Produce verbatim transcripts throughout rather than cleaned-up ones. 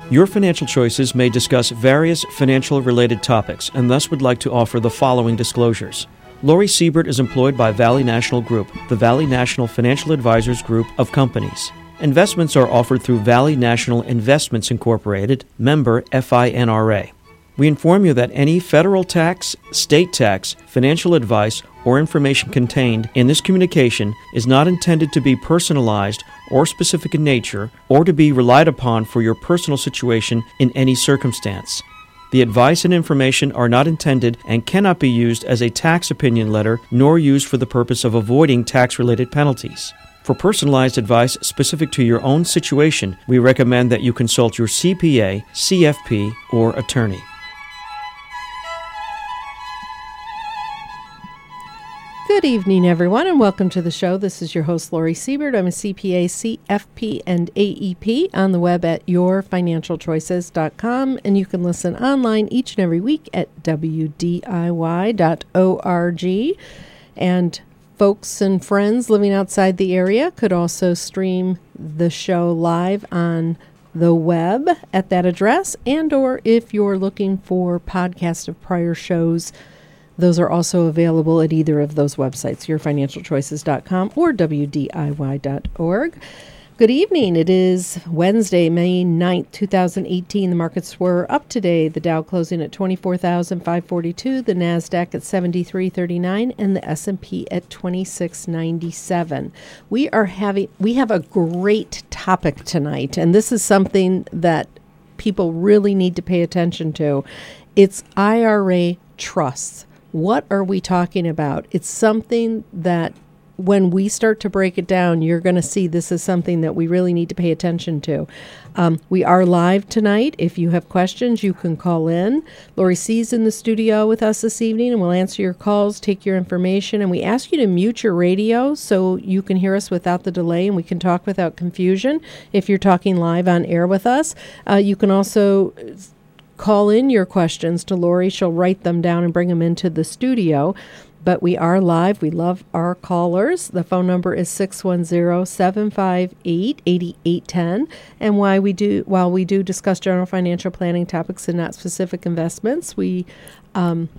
Your Financial Choices may discuss various financial-related topics and thus would like to offer the following disclosures. Lori Siebert is employed by Valley National Group, the Valley National Financial Advisors Group of companies. Investments are offered through Valley National Investments Incorporated, member F I N R A. We inform you that any federal tax, state tax, financial advice, or information contained in this communication is not intended to be personalized or specific in nature or to be relied upon for your personal situation in any circumstance. The advice and information are not intended and cannot be used as a tax opinion letter nor used for the purpose of avoiding tax-related penalties. For personalized advice specific to your own situation, we recommend that you consult your C P A, C F P, or attorney. Good evening, everyone, and welcome to the show. This is your host, Lori Siebert. I'm a C P A, C F P, and A E P on the web at your financial choices dot com, and you can listen online each and every week at W D I Y dot org. And folks and friends living outside the area could also stream the show live on the web at that address, and or if you're looking for podcasts of prior shows, those are also available at either of those websites, your financial choices dot com or W D I Y dot org. Good evening. It is Wednesday, May ninth, twenty eighteen. The markets were up today. The Dow closing at twenty-four thousand five hundred forty-two, the NASDAQ at seventy-three thirty-nine, and the S and P at twenty-six ninety-seven. We are having we have a great topic tonight, and this is something that people really need to pay attention to. It's I R A trusts. What are we talking about? It's something that when we start to break it down, you're going to see this is something that we really need to pay attention to. Um, we are live tonight. If you have questions, you can call in. Lori C's in the studio with us this evening, and we'll answer your calls, take your information, and we ask you to mute your radio so you can hear us without the delay and we can talk without confusion if you're talking live on air with us. Uh, you can also call in your questions to Lori. She'll write them down and bring them into the studio. But we are live. We love our callers. The phone number is six one zero, seven five eight, eight eight one zero. And why we do, while we do discuss general financial planning topics and not specific investments, we um,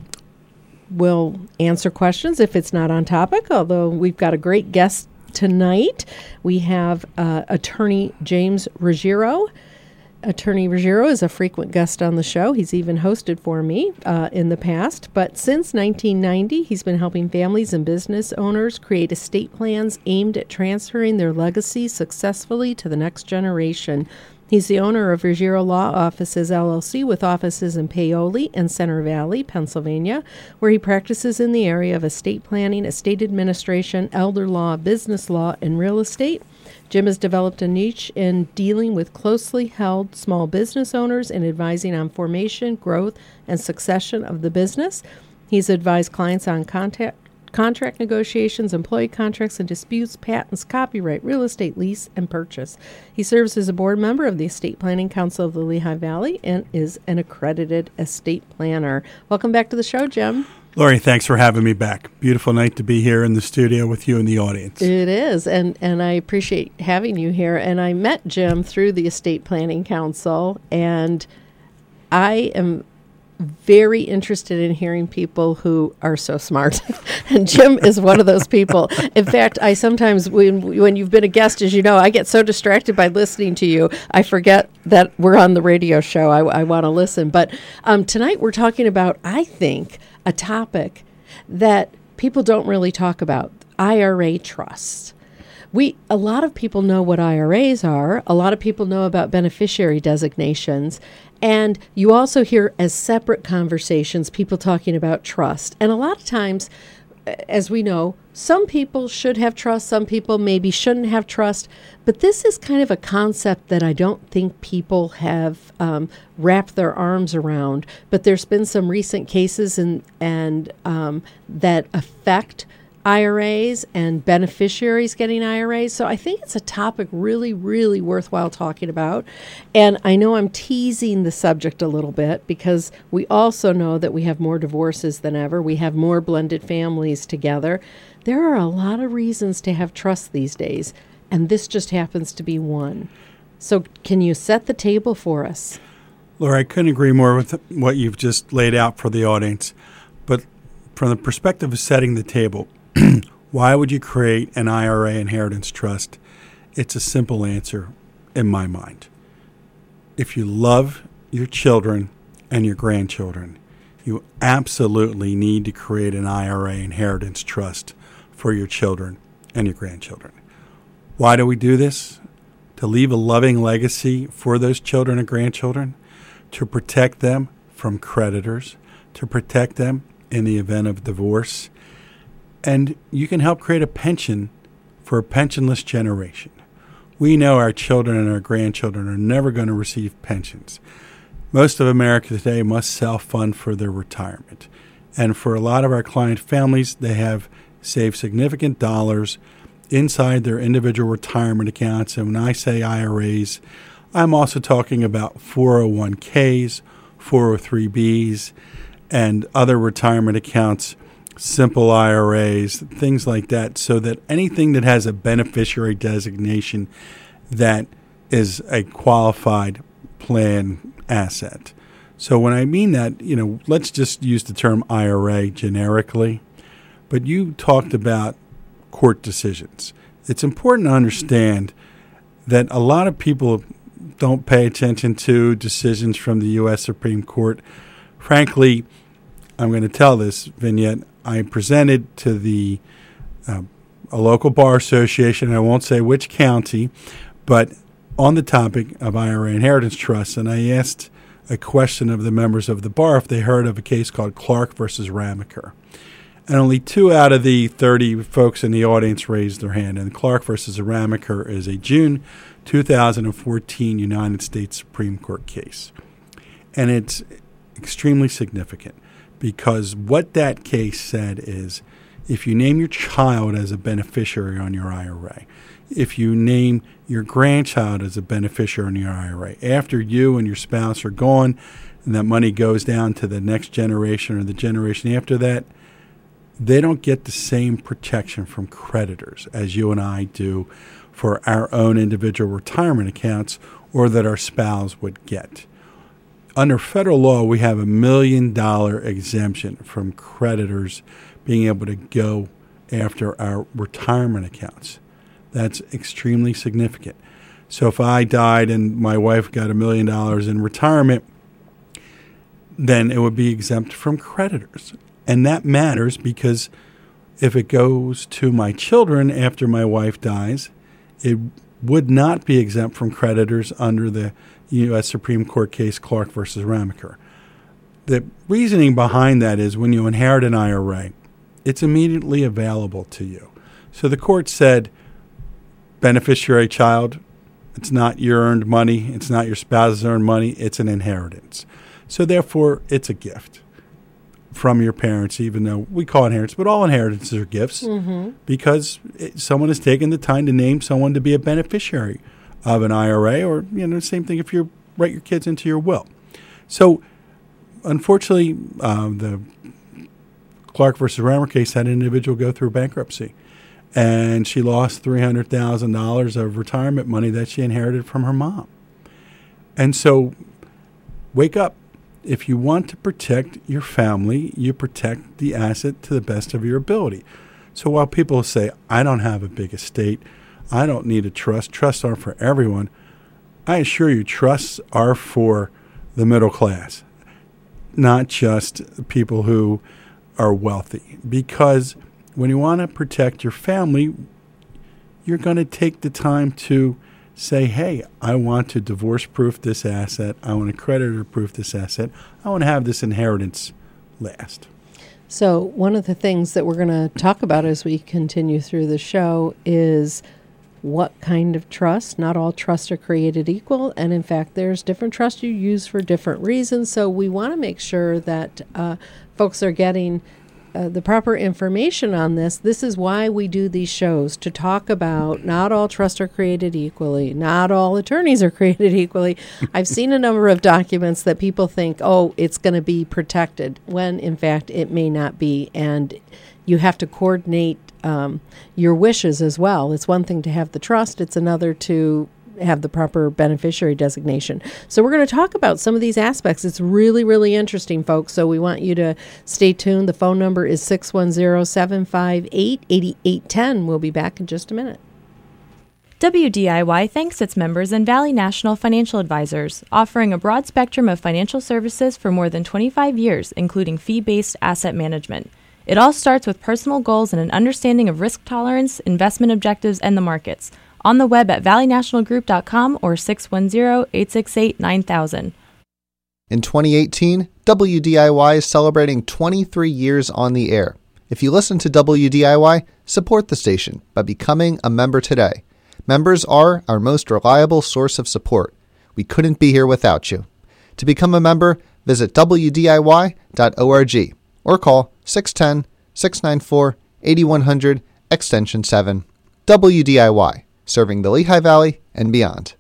will answer questions if it's not on topic, although we've got a great guest tonight. We have uh, attorney James Ruggiero. Attorney Ruggiero is a frequent guest on the show. He's even hosted for me uh, in the past. But since nineteen ninety, he's been helping families and business owners create estate plans aimed at transferring their legacy successfully to the next generation. He's the owner of Ruggiero Law Offices, L L C, with offices in Paoli and Center Valley, Pennsylvania, where he practices in the area of estate planning, estate administration, elder law, business law, and real estate. Jim has developed a niche in dealing with closely held small business owners and advising on formation, growth, and succession of the business. He's advised clients on contact, contract negotiations, employee contracts and disputes, patents, copyright, real estate lease, and purchase. He serves as a board member of the Estate Planning Council of the Lehigh Valley and is an accredited estate planner. Welcome back to the show, Jim. Lori, thanks for having me back. Beautiful night to be here in the studio with you and the audience. It is, and, and I appreciate having you here. And I met Jim through the Estate Planning Council, and I am very interested in hearing people who are so smart. And Jim is one of those people. In fact, I sometimes, when when you've been a guest, as you know, I get so distracted by listening to you, I forget that we're on the radio show. I, I want to listen. But um, tonight we're talking about, I think, a topic that people don't really talk about, I R A trusts. We a lot of people know what I R As are. A lot of people know about beneficiary designations. And you also hear as separate conversations people talking about trust. And a lot of times, as we know, some people should have trust, some people maybe shouldn't have trust. But this is kind of a concept that I don't think people have um, wrapped their arms around. But there's been some recent cases and, and um, that affect I R As and beneficiaries getting I R As. So I think it's a topic really, really worthwhile talking about. And I know I'm teasing the subject a little bit because we also know that we have more divorces than ever. We have more blended families together. There are a lot of reasons to have trust these days, and this just happens to be one. So can you set the table for us? Laura, I couldn't agree more with what you've just laid out for the audience. But from the perspective of setting the table, why would you create an I R A inheritance trust? It's a simple answer in my mind. If you love your children and your grandchildren, you absolutely need to create an I R A inheritance trust for your children and your grandchildren. Why do we do this? To leave a loving legacy for those children and grandchildren, to protect them from creditors, to protect them in the event of divorce, and you can help create a pension for a pensionless generation. We know our children and our grandchildren are never going to receive pensions. Most of America today must self-fund for their retirement. And for a lot of our client families, they have saved significant dollars inside their individual retirement accounts. And when I say I R As, I'm also talking about four oh one k's, four oh three b's, and other retirement accounts, simple I R As, things like that, so that anything that has a beneficiary designation that is a qualified plan asset. So when I mean that, you know, let's just use the term I R A generically, but you talked about court decisions. It's important to understand that a lot of people don't pay attention to decisions from the U S Supreme Court. Frankly, I'm going to tell this vignette. I presented to the uh, a local bar association, I won't say which county, but on the topic of I R A inheritance trusts, and I asked a question of the members of the bar if they heard of a case called Clark versus Ramaker. And only two out of the thirty folks in the audience raised their hand. And Clark versus Ramaker is a June two thousand fourteen United States Supreme Court case. And it's extremely significant because what that case said is if you name your child as a beneficiary on your I R A, if you name your grandchild as a beneficiary on your I R A, after you and your spouse are gone and that money goes down to the next generation or the generation after that, they don't get the same protection from creditors as you and I do for our own individual retirement accounts or that our spouse would get. Under federal law, we have a million dollar exemption from creditors being able to go after our retirement accounts. That's extremely significant. So if I died and my wife got a million dollars in retirement, then it would be exempt from creditors. And that matters because if it goes to my children after my wife dies, it would not be exempt from creditors under the U S Supreme Court case Clark versus Ramaker. The reasoning behind that is when you inherit an I R A, it's immediately available to you. So the court said, beneficiary child, it's not your earned money, it's not your spouse's earned money, it's an inheritance. So therefore, it's a gift from your parents, even though we call it inheritance, but all inheritances are gifts mm-hmm. because it, someone has taken the time to name someone to be a beneficiary of an I R A, or you know, the same thing if you write your kids into your will. So, unfortunately, uh, the Clark versus Ramaker case had an individual go through bankruptcy, and she lost three hundred thousand dollars of retirement money that she inherited from her mom. And so, wake up. If you want to protect your family, you protect the asset to the best of your ability. So while people say, I don't have a big estate, I don't need a trust, trusts aren't for everyone, I assure you trusts are for the middle class, not just people who are wealthy. Because when you want to protect your family, you're going to take the time to say, hey, I want to divorce-proof this asset. I want to creditor-proof this asset. I want to have this inheritance last. So one of the things that we're going to talk about as we continue through the show is what kind of trust. Not all trusts are created equal. And in fact, there's different trusts you use for different reasons. So we want to make sure that uh, folks are getting Uh, the proper information on this. This is why we do these shows, to talk about not all trusts are created equally, not all attorneys are created equally. I've seen a number of documents that people think, oh, it's going to be protected, when in fact it may not be. And you have to coordinate um, your wishes as well. It's one thing to have the trust, it's another to have the proper beneficiary designation. So we're going to talk about some of these aspects. It's really, really interesting, folks. So we want you to stay tuned. The phone number is six one zero, seven five eight, eight eight one zero. We'll be back in just a minute. W D I Y thanks its members and Valley National Financial Advisors, offering a broad spectrum of financial services for more than twenty-five years, including fee-based asset management. It all starts with personal goals and an understanding of risk tolerance, investment objectives, and the markets. On the web at valley national group dot com or six one zero, eight six eight, nine thousand. In twenty eighteen, W D I Y is celebrating twenty-three years on the air. If you listen to W D I Y, support the station by becoming a member today. Members are our most reliable source of support. We couldn't be here without you. To become a member, visit w d i y dot org or call six one zero, six nine four, eight one zero zero, extension seven. W D I Y, serving the Lehigh Valley and beyond.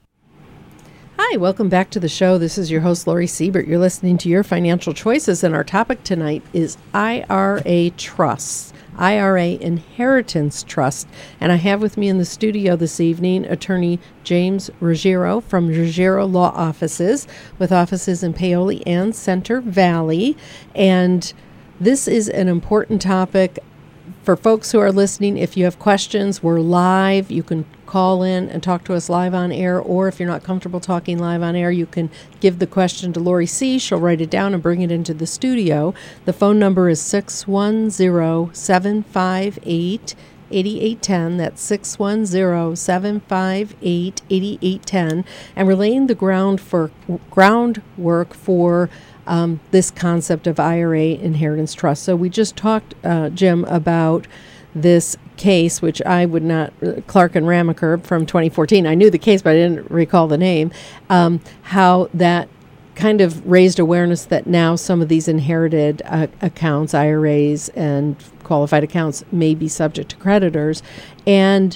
Hi, welcome back to the show. This is your host, Lori Siebert. You're listening to Your Financial Choices, and our topic tonight is I R A trusts. I R A Inheritance Trust. And I have with me in the studio this evening attorney James Ruggiero from Ruggiero Law Offices, with offices in Paoli and Center Valley. And this is an important topic for folks who are listening. If you have questions, we're live. You can call in and talk to us live on air, or if you're not comfortable talking live on air, you can give the question to Lori C. She'll write it down and bring it into the studio. The phone number is six one zero, seven five eight, eight eight one zero. That's six one zero, seven five eight, eight eight one zero. And we're laying the ground for groundwork for um, this concept of I R A Inheritance Trust. So we just talked, uh, Jim, about this case, which I would not, Clark and Ramaker from twenty fourteen. I knew the case, but I didn't recall the name. Um, how that kind of raised awareness that now some of these inherited uh, accounts, I R As and qualified accounts, may be subject to creditors. And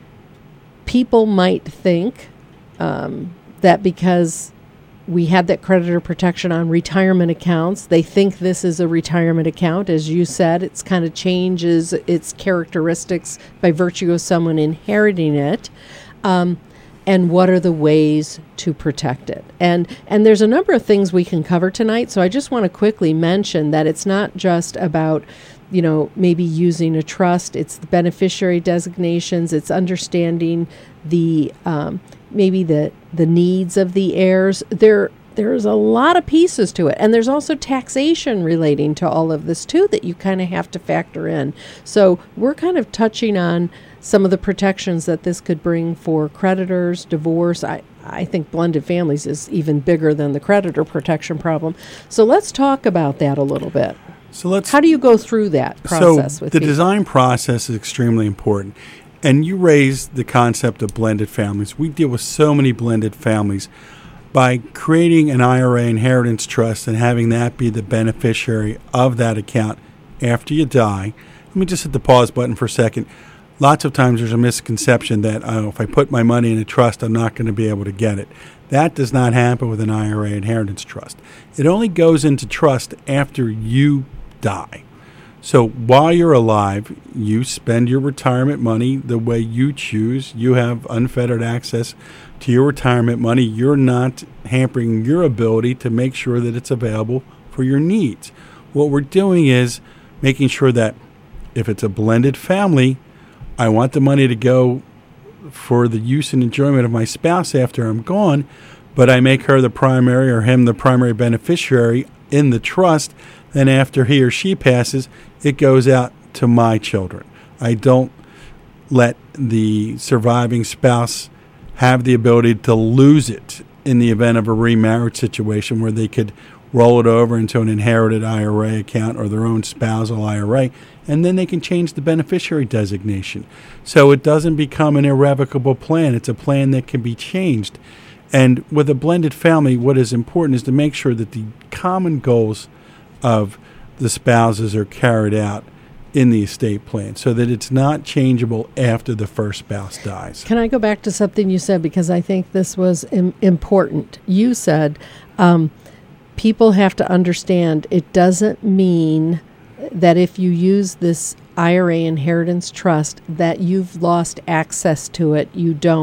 people might think um, that because we had that creditor protection on retirement accounts, they think this is a retirement account. As you said, it's kind of changes its characteristics by virtue of someone inheriting it. Um, and what are the ways to protect it? And and there's a number of things we can cover tonight. So I just want to quickly mention that it's not just about, you know, maybe using a trust. It's the beneficiary designations. It's understanding the um, maybe the the needs of the heirs. There there's a lot of pieces to it, and there's also taxation relating to all of this too that you kind of have to factor in. So we're kind of touching on some of the protections that this could bring for creditors, divorce. I I think blended families is even bigger than the creditor protection problem. So let's talk about that a little bit. So let's. How do you go through that process? So with the people? design process is extremely important. And you raised the concept of blended families. We deal with so many blended families. By creating an I R A inheritance trust and having that be the beneficiary of that account after you die, let me just hit the pause button for a second. Lots of times there's a misconception that oh, if I put my money in a trust, I'm not going to be able to get it. That does not happen with an I R A inheritance trust. It only goes into trust after you die. So while you're alive, you spend your retirement money the way you choose. You have unfettered access to your retirement money. You're not hampering your ability to make sure that it's available for your needs. What we're doing is making sure that if it's a blended family, I want the money to go for the use and enjoyment of my spouse after I'm gone, but I make her the primary or him the primary beneficiary in the trust. Then after he or she passes, it goes out to my children. I don't let the surviving spouse have the ability to lose it in the event of a remarriage situation where they could roll it over into an inherited I R A account or their own spousal I R A, and then they can change the beneficiary designation. So it doesn't become an irrevocable plan. It's a plan that can be changed. And with a blended family, what is important is to make sure that the common goals of the spouses are carried out in the estate plan so that it's not changeable after the first spouse dies. Can I go back to something you said, because I think this was im- important. You said um, people have to understand it doesn't mean that if you use this I R A inheritance trust that you've lost access to it. You don't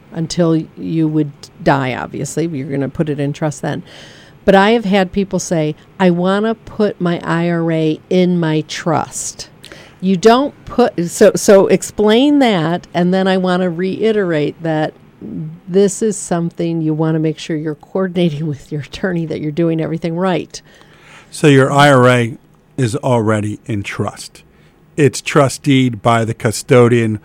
until you would die, obviously. You're going to put it in trust then. But I have had people say, I want to put my I R A in my trust. You don't put, so so explain that, and then I want to reiterate that this is something you want to make sure you're coordinating with your attorney, that you're doing everything right. So your I R A is already in trust. It's trusteed by the custodian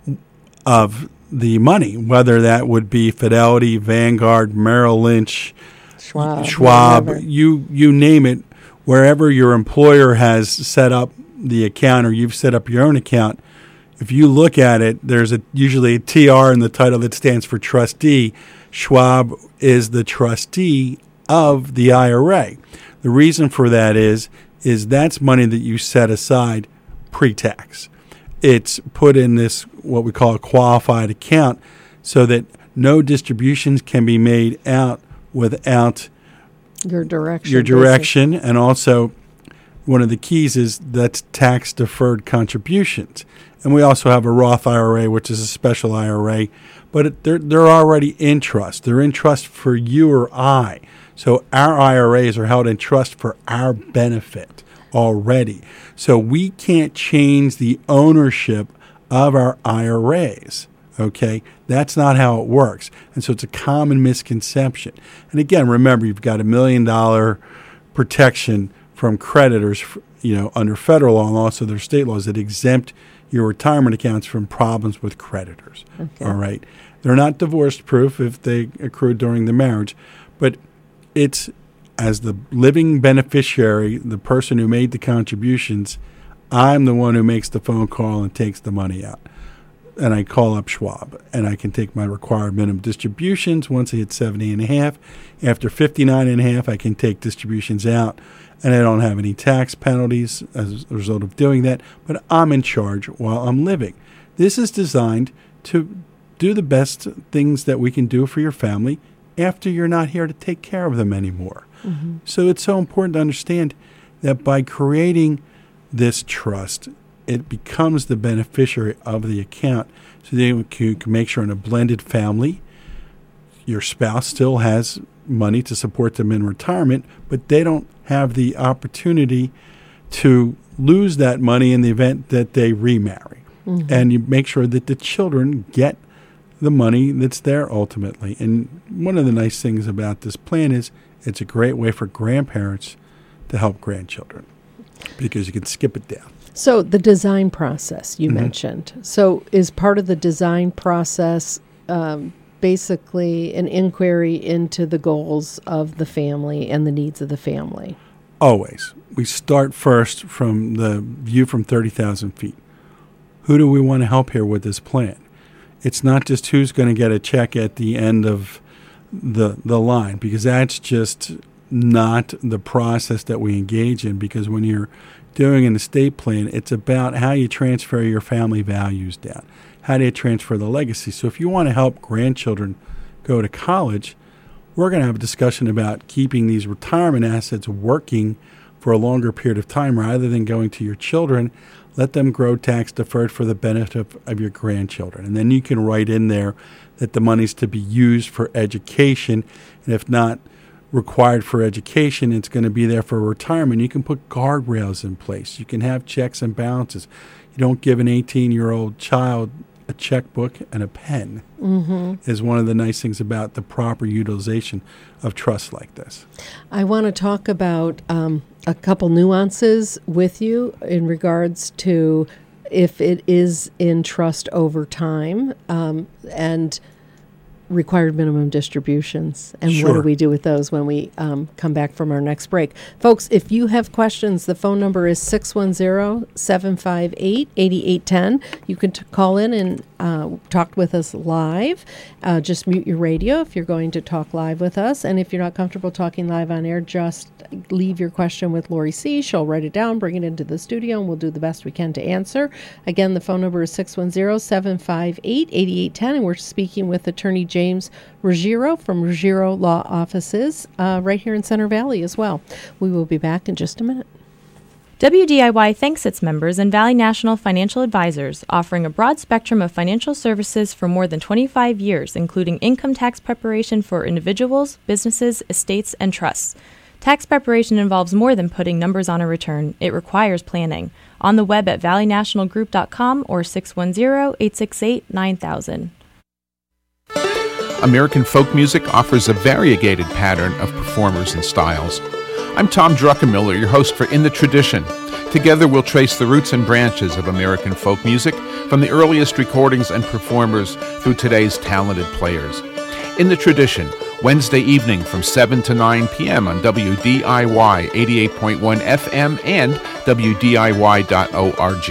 of the money, whether that would be Fidelity, Vanguard, Merrill Lynch, Schwab, Schwab, whatever. you you name it, wherever your employer has set up the account or you've set up your own account. If you look at it, there's a usually a T R in the title that stands for trustee. Schwab is the trustee of the I R A. The reason for that is is that's money that you set aside pre-tax. It's put in this, what we call a qualified account, so that no distributions can be made out without Your direction. your direction. And also, one of the keys is that's tax-deferred contributions. And we also have a Roth I R A, which is a special I R A, but it, they're, they're already in trust. They're in trust for you or I. So our I R As are held in trust for our benefit already. So we can't change the ownership of our I R As. Okay? That's not how it works. And so it's a common misconception. And again, remember, you've got a million dollar protection from creditors, you know, under federal law and also their state laws that exempt your retirement accounts from problems with creditors. Okay. All right? They're not divorce proof if they accrued during the marriage, but it's as the living beneficiary, the person who made the contributions, I'm the one who makes the phone call and takes the money out. And I call up Schwab, and I can take my required minimum distributions once I hit seventy and a half. After fifty-nine and a half, I can take distributions out, and I don't have any tax penalties as a result of doing that, but I'm in charge while I'm living. This is designed to do the best things that we can do for your family after you're not here to take care of them anymore. Mm-hmm. So it's so important to understand that by creating this trust, it becomes the beneficiary of the account. So that you can make sure in a blended family, your spouse still has money to support them in retirement, but they don't have the opportunity to lose that money in the event that they remarry. Mm-hmm. And you make sure that the children get the money that's there ultimately. And one of the nice things about this plan is it's a great way for grandparents to help grandchildren because you can skip it down. So the design process you mm-hmm. mentioned. So is part of the design process um, basically an inquiry into the goals of the family and the needs of the family? Always. We start first from the view from thirty thousand feet. Who do we want to help here with this plan? It's not just who's going to get a check at the end of the the line, because that's just not the process that we engage in. Because when you're doing an estate plan, it's about how you transfer your family values down. How do you transfer the legacy? So if you want to help grandchildren go to college, we're going to have a discussion about keeping these retirement assets working for a longer period of time rather than going to your children. Let them grow tax deferred for the benefit of your grandchildren. And then you can write in there that the money's to be used for education. And if not required for education, it's going to be there for retirement. You can put guardrails in place. You can have checks and balances. You don't give an eighteen-year-old child a checkbook and a pen. Mm-hmm. Is one of the nice things about the proper utilization of trusts like this. I want to talk about um, a couple nuances with you in regards to if it is in trust over time um, and required minimum distributions, and Sure. what do we do with those when we um, come back from our next break. Folks, if you have questions, the phone number is six one zero, seven five eight, eight eight one zero. You can t- call in and uh, talk with us live. Uh, just mute your radio if you're going to talk live with us, and if you're not comfortable talking live on air, just leave your question with Lori C. She'll write it down, bring it into the studio, and we'll do the best we can to answer. Again, the phone number is six one zero, seven five eight, eight eight one zero, and we're speaking with Attorney James Ruggiero from Ruggiero Law Offices uh, right here in Center Valley as well. We will be back in just a minute. W D I Y thanks its members and Valley National Financial Advisors, offering a broad spectrum of financial services for more than twenty-five years, including income tax preparation for individuals, businesses, estates, and trusts. Tax preparation involves more than putting numbers on a return. It requires planning. On the web at valley national group dot com or six one zero, eight six eight, nine thousand. American folk music offers a variegated pattern of performers and styles. I'm Tom Druckenmiller, your host for In the Tradition. Together we'll trace the roots and branches of American folk music from the earliest recordings and performers through today's talented players. In the Tradition, Wednesday evening from seven to nine p.m. on W D I Y eighty-eight point one F M and W D I Y dot org.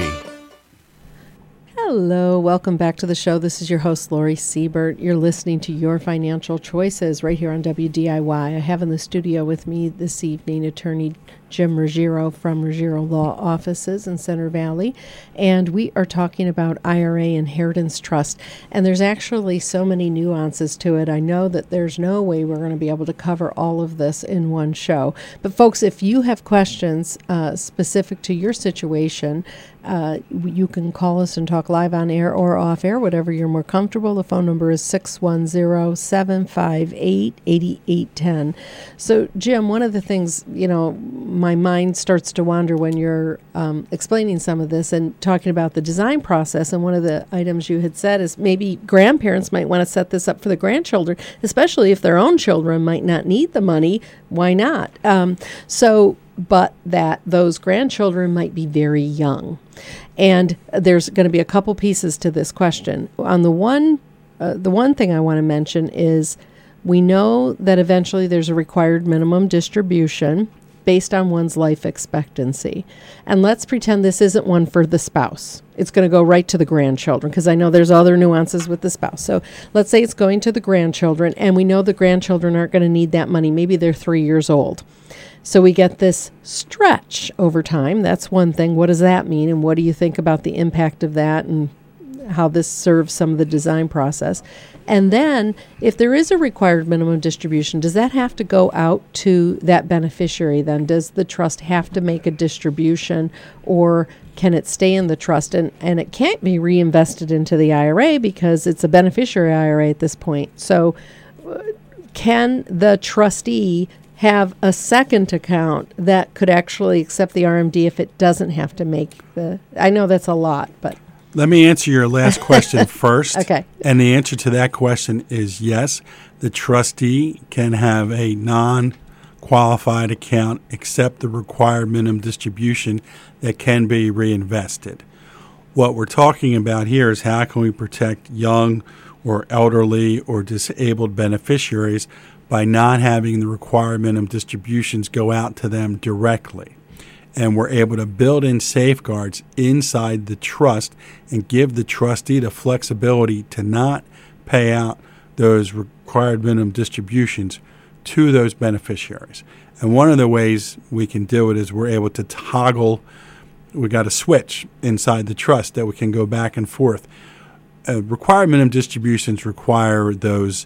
Hello, welcome back to the show. This is your host, Lori Siebert. You're listening to Your Financial Choices right here on W D I Y. I have in the studio with me this evening attorney Jim Ruggiero from Ruggiero Law Offices in Center Valley, and we are talking about I R A Inheritance Trust. And there's actually so many nuances to it. I know that there's no way we're going to be able to cover all of this in one show. But folks, if you have questions uh, specific to your situation, uh, you can call us and talk live on air or off air, whatever you're more comfortable. The phone number is six one zero, seven five eight, eight eight one zero. So, Jim, one of the things, you know, my mind starts to wander when you're um, explaining some of this and talking about the design process. And one of the items you had said is maybe grandparents might want to set this up for the grandchildren, especially if their own children might not need the money. Why not? Um, so, but that those grandchildren might be very young. And there's going to be a couple pieces to this question. On the one, uh, the one thing I want to mention is we know that eventually there's a required minimum distribution based on one's life expectancy. And let's pretend this isn't one for the spouse. It's going to go right to the grandchildren, because I know there's other nuances with the spouse. So let's say it's going to the grandchildren, and we know the grandchildren aren't going to need that money. Maybe they're three years old. So we get this stretch over time. That's one thing. What does that mean? And what do you think about the impact of that and how this serves some of the design process? And then if there is a required minimum distribution, does that have to go out to that beneficiary then? Does the trust have to make a distribution, or can it stay in the trust? And, and it can't be reinvested into the I R A because it's a beneficiary I R A at this point. So uh, can the trustee have a second account that could actually accept the R M D if it doesn't have to make the... I know that's a lot, but... Let me answer your last question first. Okay. And the answer to that question is yes. The trustee can have a non-qualified account except the required minimum distribution that can be reinvested. What we're talking about here is how can we protect young or elderly or disabled beneficiaries by not having the required minimum distributions go out to them directly. And we're able to build in safeguards inside the trust and give the trustee the flexibility to not pay out those required minimum distributions to those beneficiaries. And one of the ways we can do it is we're able to toggle. We got a switch inside the trust that we can go back and forth. Uh, required minimum distributions require those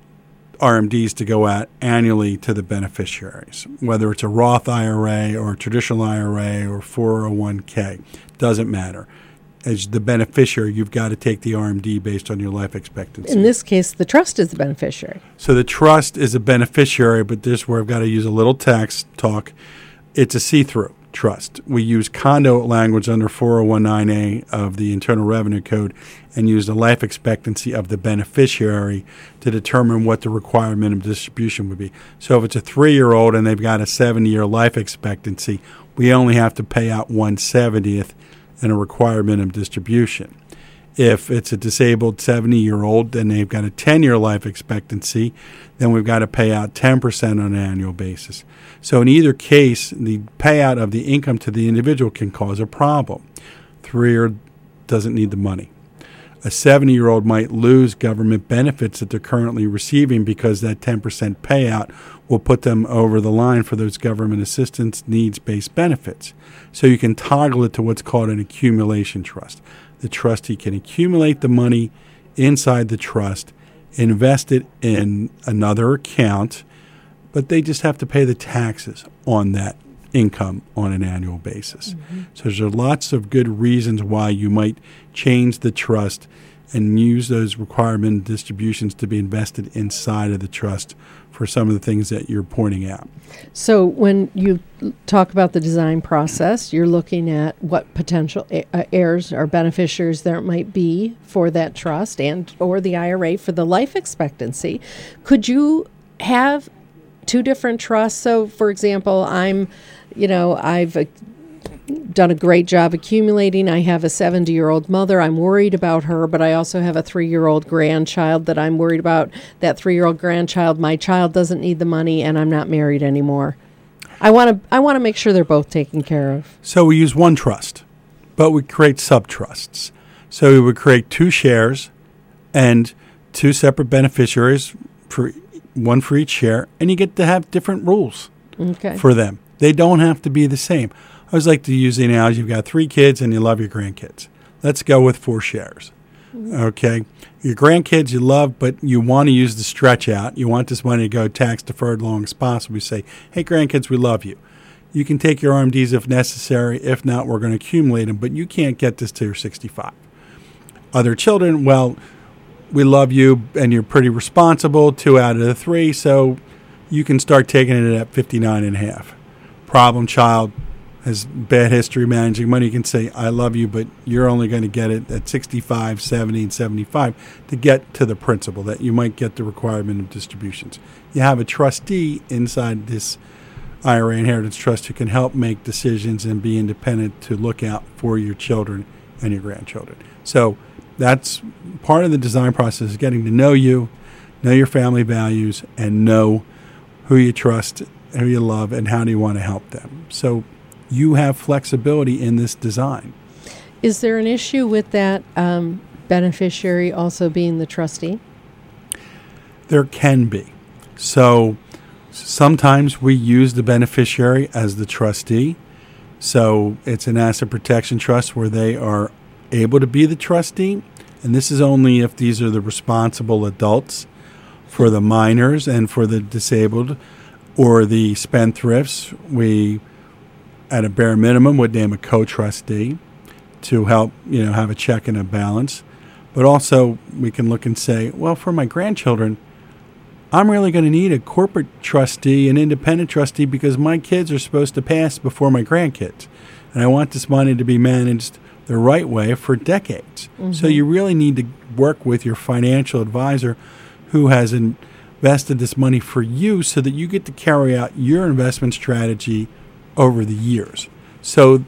R M Ds to go out annually to the beneficiaries, whether it's a Roth I R A or a traditional I R A or four oh one k. Doesn't matter. As the beneficiary, you've got to take the R M D based on your life expectancy. In this case, the trust is the beneficiary. So the trust is a beneficiary, but this is where I've got to use a little tax talk. It's a see-through trust. We use condo language under four oh one nine A of the Internal Revenue Code and use the life expectancy of the beneficiary to determine what the required minimum distribution would be. So if it's a three-year-old and they've got a seven-year life expectancy, we only have to pay out one seventieth in a required minimum distribution. If it's a disabled seventy-year-old and they've got a ten-year life expectancy, then we've got to pay out ten percent on an annual basis. So in either case, the payout of the income to the individual can cause a problem. Three-year doesn't need the money. A seventy-year-old might lose government benefits that they're currently receiving because that ten percent payout will put them over the line for those government assistance needs-based benefits. So you can toggle it to what's called an accumulation trust. The trustee can accumulate the money inside the trust, invest it in another account, but they just have to pay the taxes on that income on an annual basis. Mm-hmm. So there's lots of good reasons why you might change the trust and use those requirement distributions to be invested inside of the trust for some of the things that you're pointing out. So when you talk about the design process, you're looking at what potential a- uh, heirs or beneficiaries there might be for that trust and or the I R A for the life expectancy. Could you have two different trusts? So, for example, I'm, you know, I've uh, done a great job accumulating. I have a seventy-year-old mother. I'm worried about her, but I also have a three-year-old grandchild that I'm worried about. That three-year-old grandchild, my child doesn't need the money, and I'm not married anymore. I want to I want to make sure they're both taken care of. So we use one trust, but we create sub-trusts. So we would create two shares and two separate beneficiaries, for one for each share, and you get to have different rules okay. for them. They don't have to be the same. I always like to use the analogy, you've got three kids and you love your grandkids. Let's go with four shares. Okay? Your grandkids you love, but you want to use the stretch out. You want this money to go tax deferred long as possible. We say, hey, grandkids, we love you. You can take your R M Ds if necessary. If not, we're going to accumulate them, but you can't get this till you're sixty-five. Other children, well, we love you and you're pretty responsible, two out of the three, so you can start taking it at fifty-nine and a half. Problem child has bad history managing money. You can say, I love you, but you're only going to get it at sixty-five, seventy, and seventy-five to get to the principal, that you might get the requirement of distributions. You have a trustee inside this I R A inheritance trust who can help make decisions and be independent to look out for your children and your grandchildren. So that's part of the design process, is getting to know you, know your family values, and know who you trust, who you love, and how do you want to help them. So you have flexibility in this design. Is there an issue with that um, beneficiary also being the trustee? There can be. So sometimes we use the beneficiary as the trustee. So it's an asset protection trust where they are able to be the trustee. And this is only if these are the responsible adults. For the minors and for the disabled or the spendthrifts, we at a bare minimum would name a co-trustee to help, you know, have a check and a balance. But also we can look and say, well, for my grandchildren, I'm really going to need a corporate trustee, an independent trustee, because my kids are supposed to pass before my grandkids. And I want this money to be managed the right way for decades. Mm-hmm. So you really need to work with your financial advisor who has invested this money for you so that you get to carry out your investment strategy over the years. So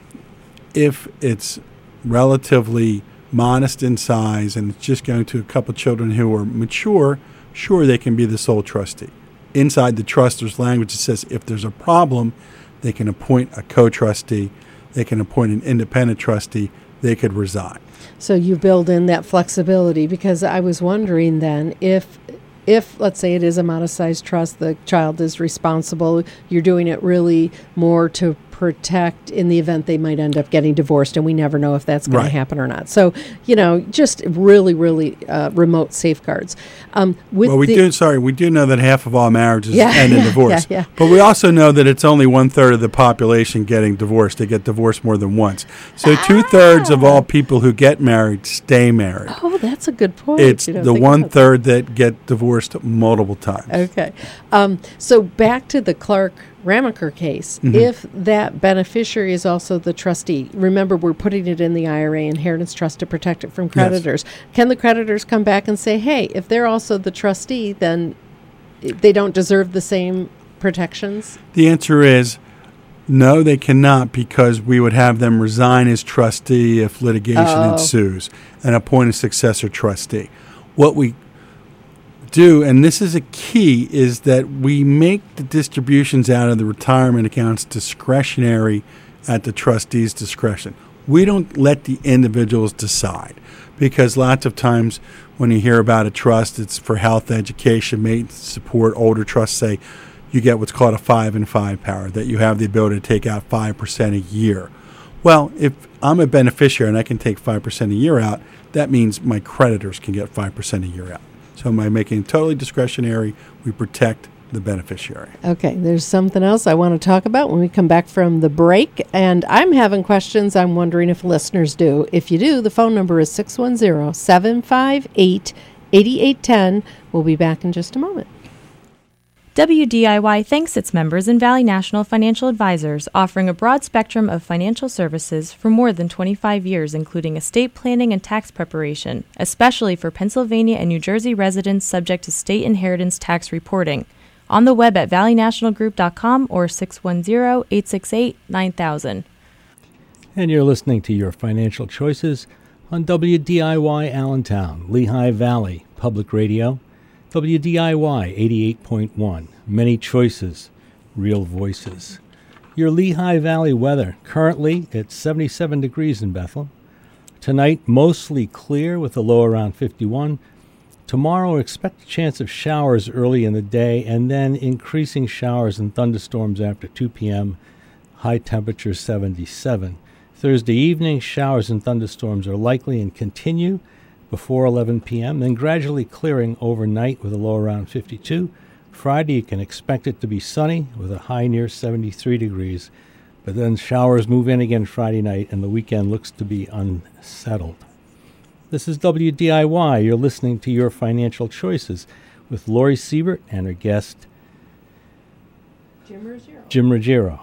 if it's relatively modest in size and it's just going to a couple of children who are mature, sure, they can be the sole trustee. Inside the trust, there's language that says if there's a problem, they can appoint a co-trustee, they can appoint an independent trustee, they could resign. So you build in that flexibility, because I was wondering then if If, let's say, it is a modest-sized trust, the child is responsible, you're doing it really more to protect in the event they might end up getting divorced, and we never know if that's going right. to happen or not. So, you know, just really, really uh, remote safeguards. Um, with well, we the, do, sorry, we do know that half of all marriages yeah, end in yeah, divorce. Yeah, yeah. But we also know that it's only one-third of the population getting divorced. They get divorced more than once. So ah. two-thirds of all people who get married stay married. Oh, that's a good point. It's the one-third that get divorced multiple times. Okay. Um, so back to the Clark Ramaker case. Mm-hmm. If that beneficiary is also the trustee, remember we're putting it in the I R A inheritance trust to protect it from creditors. Yes. Can the creditors come back and say, hey, if they're also the trustee, then they don't deserve the same protections? The answer is no, they cannot, because we would have them resign as trustee if litigation oh. ensues and appoint a successor trustee. What we do, and this is a key, is that we make the distributions out of the retirement accounts discretionary at the trustee's discretion. We don't let the individuals decide, because lots of times when you hear about a trust, it's for health, education, maintenance, support. Older trusts say you get what's called a five and five power, that you have the ability to take out five percent a year. Well, if I'm a beneficiary and I can take five percent a year out, that means my creditors can get five percent a year out. So by making it totally discretionary, we protect the beneficiary. Okay, there's something else I want to talk about when we come back from the break. And I'm having questions. I'm wondering if listeners do. If you do, the phone number is six one zero, seven five eight, eight eight one zero. We'll be back in just a moment. W D I Y thanks its members in Valley National Financial Advisors, offering a broad spectrum of financial services for more than twenty-five years, including estate planning and tax preparation, especially for Pennsylvania and New Jersey residents subject to state inheritance tax reporting. On the web at valley national group dot com or six one zero, eight six eight, nine thousand. And you're listening to Your Financial Choices on W D I Y Allentown, Lehigh Valley Public Radio. W D I Y eighty-eight point one, many choices, real voices. Your Lehigh Valley weather, currently it's seventy-seven degrees in Bethlehem. Tonight, mostly clear with a low around fifty-one. Tomorrow, expect a chance of showers early in the day and then increasing showers and thunderstorms after two p.m., high temperature seventy-seven. Thursday evening, showers and thunderstorms are likely and continue before eleven p.m., then gradually clearing overnight with a low around fifty-two. Friday, you can expect it to be sunny with a high near seventy-three degrees, but then showers move in again Friday night, and the weekend looks to be unsettled. This is W D I Y. You're listening to Your Financial Choices with Lori Siebert and her guest, Jim Ruggiero. Jim Ruggiero.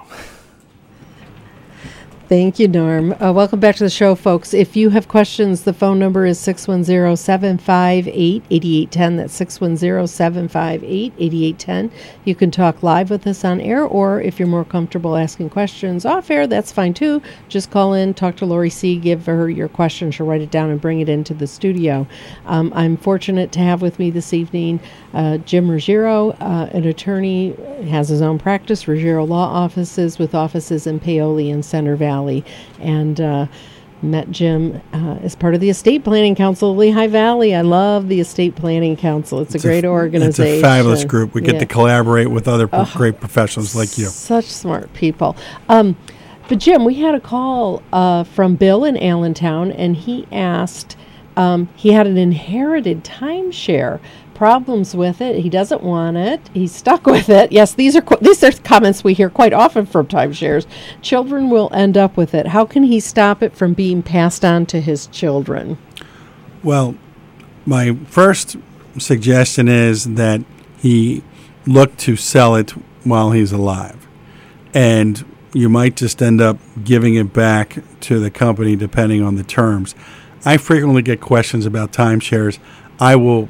Thank you, Norm. Uh, welcome back to the show, folks. If you have questions, the phone number is six one zero, seven five eight, eight eight one zero. That's six one zero, seven five eight, eight eight one zero. You can talk live with us on air, or if you're more comfortable asking questions off air, that's fine too. Just call in, talk to Lori C., give her your question. She'll write it down and bring it into the studio. Um, I'm fortunate to have with me this evening uh, Jim Ruggiero, uh, an attorney, has his own practice, Ruggiero Law Offices, with offices in Paoli and Center Valley. And uh, met Jim uh, as part of the Estate Planning Council of Lehigh Valley. I love the Estate Planning Council. It's, it's a great a, organization. It's a fabulous group. We yeah. get to collaborate with other oh, great professionals like you. Such smart people. Um, but Jim, we had a call uh, from Bill in Allentown, and he asked, um, he had an inherited timeshare. Problems with it. He doesn't want it. He's stuck with it. Yes, these are qu- these are comments we hear quite often from timeshares. Children will end up with it. How can he stop it from being passed on to his children? Well, my first suggestion is that he look to sell it while he's alive. And you might just end up giving it back to the company depending on the terms. I frequently get questions about timeshares. I will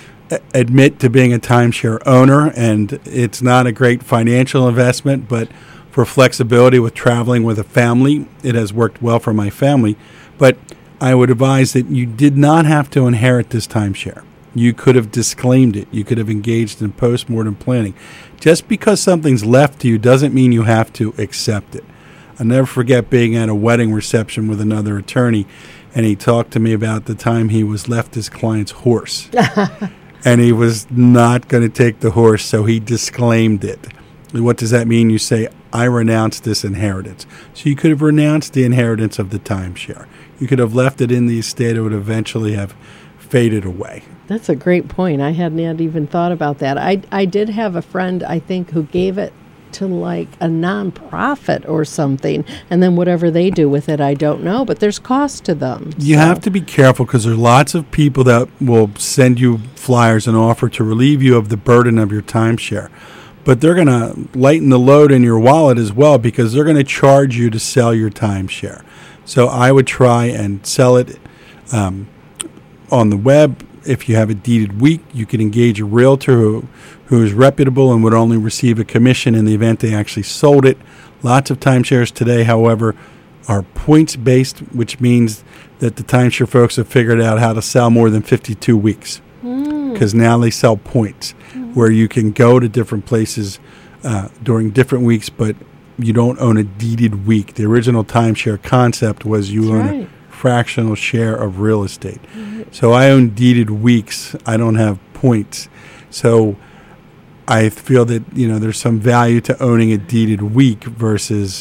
admit to being a timeshare owner, and it's not a great financial investment, but for flexibility with traveling with a family, it has worked well for my family. But I would advise that you did not have to inherit this timeshare. You could have disclaimed it. You could have engaged in post-mortem planning. Just because something's left to you doesn't mean you have to accept it. I'll never forget being at a wedding reception with another attorney, and he talked to me about the time he was left his client's horse. And he was not going to take the horse, so he disclaimed it. What does that mean? You say, I renounce this inheritance. So you could have renounced the inheritance of the timeshare. You could have left it in the estate. It would eventually have faded away. That's a great point. I hadn't even thought about that. I, I did have a friend, I think, who gave it to like a nonprofit or something, and then whatever they do with it, I don't know, but there's cost to them. You so. have to be careful because there's lots of people that will send you flyers and offer to relieve you of the burden of your timeshare. But they're going to lighten the load in your wallet as well because they're going to charge you to sell your timeshare. So I would try and sell it um, on the web. If you have a deeded week, you can engage a realtor who, who is reputable and would only receive a commission in the event they actually sold it. Lots of timeshares today, however, are points-based, which means that the timeshare folks have figured out how to sell more than fifty-two weeks because mm. now they sell points mm. where you can go to different places uh, during different weeks, but you don't own a deeded week. The original timeshare concept was you That's own right. a fractional share of real estate. Mm-hmm. So I own deeded weeks. I don't have points. So I feel that, you know, there's some value to owning a deeded week versus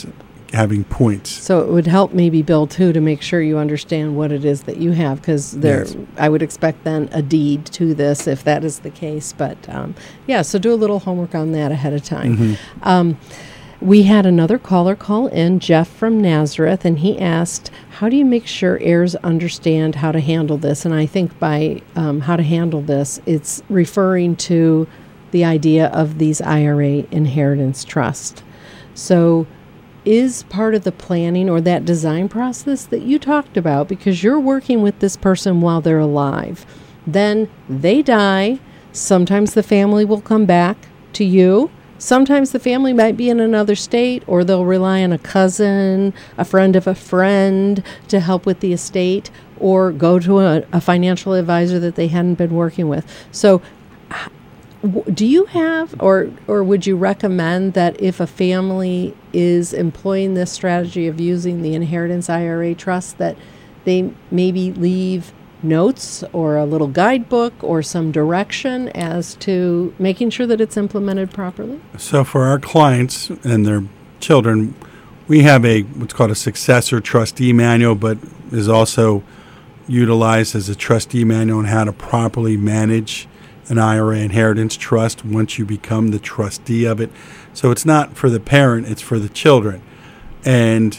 having points. So it would help maybe Bill too to make sure you understand what it is that you have, because there, Yes. I would expect then a deed to this if that is the case. But um, yeah, so do a little homework on that ahead of time. Mm-hmm. Um, we had another caller call in, Jeff from Nazareth, and he asked, how do you make sure heirs understand how to handle this? And I think by um, how to handle this, it's referring to the idea of these I R A inheritance trust. So is part of the planning or that design process that you talked about, because you're working with this person while they're alive. Then they die. Sometimes the family will come back to you. Sometimes the family might be in another state, or they'll rely on a cousin, a friend of a friend to help with the estate, or go to a, a financial advisor that they hadn't been working with. So do you have, or or would you recommend that if a family is employing this strategy of using the inheritance I R A trust, that they maybe leave notes or a little guidebook or some direction as to making sure that it's implemented properly? So for our clients and their children, we have a what's called a successor trustee manual, but is also utilized as a trustee manual on how to properly manage an I R A inheritance trust once you become the trustee of it. So it's not for the parent, it's for the children. And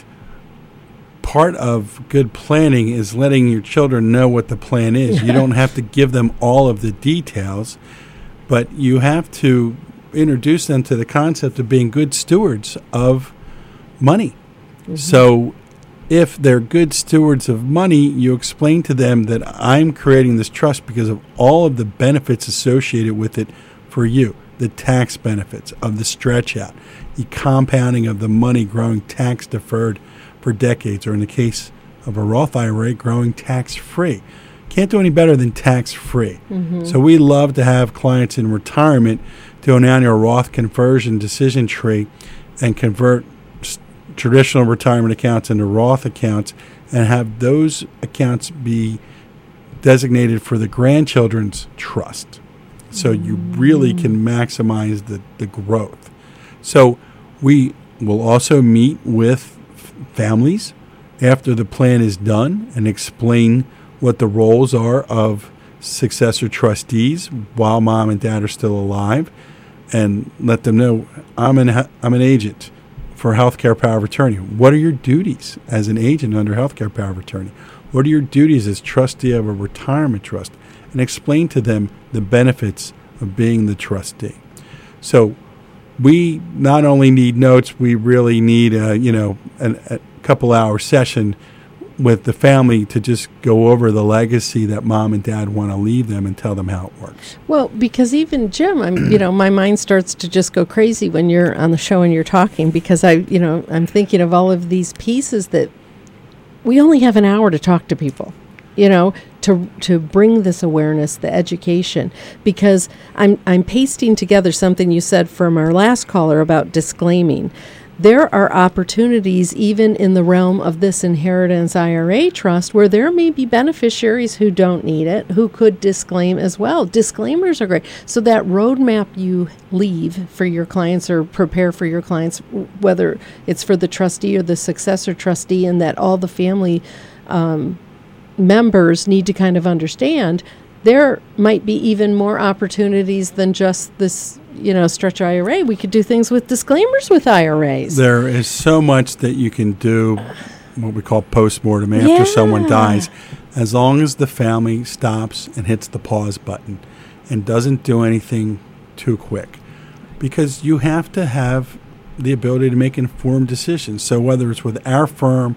part of good planning is letting your children know what the plan is. You don't have to give them all of the details, but you have to introduce them to the concept of being good stewards of money. Mm-hmm. So if they're good stewards of money, you explain to them that I'm creating this trust because of all of the benefits associated with it for you. The tax benefits of the stretch out, the compounding of the money growing tax deferred for decades, or in the case of a Roth I R A, growing tax free. Can't do any better than tax free. Mm-hmm. So we love to have clients in retirement do an annual Roth conversion decision tree and convert traditional retirement accounts into Roth accounts, and have those accounts be designated for the grandchildren's trust. So you really can maximize the, the growth. So we will also meet with f- families after the plan is done and explain what the roles are of successor trustees while mom and dad are still alive, and let them know I'm an I'm an agent for healthcare power of attorney. What are your duties as an agent under healthcare power of attorney? What are your duties as trustee of a retirement trust? And explain to them the benefits of being the trustee. So we not only need notes, we really need a, you know, an, a couple hour session with the family to just go over the legacy that mom and dad want to leave them and tell them how it works. Well, because even Jim, I'm, you know, my mind starts to just go crazy when you're on the show and you're talking, because I, you know, I'm thinking of all of these pieces that we only have an hour to talk to people, you know, to to bring this awareness, the education, because I'm I'm pasting together something you said from our last caller about disclaiming. There are opportunities even in the realm of this inheritance I R A trust where there may be beneficiaries who don't need it, who could disclaim as well. Disclaimers are great. So that roadmap you leave for your clients or prepare for your clients, whether it's for the trustee or the successor trustee, and that all the family um, members need to kind of understand, there might be even more opportunities than just this, you know, stretch I R A. We could do things with disclaimers with I R As. There is so much that you can do, what we call postmortem, after Yeah. someone dies, as long as the family stops and hits the pause button and doesn't do anything too quick. Because you have to have the ability to make informed decisions. So whether it's with our firm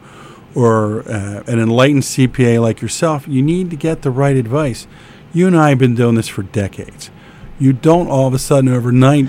or uh, an enlightened C P A like yourself, you need to get the right advice. You and I have been doing this for decades. You don't all of a sudden overnight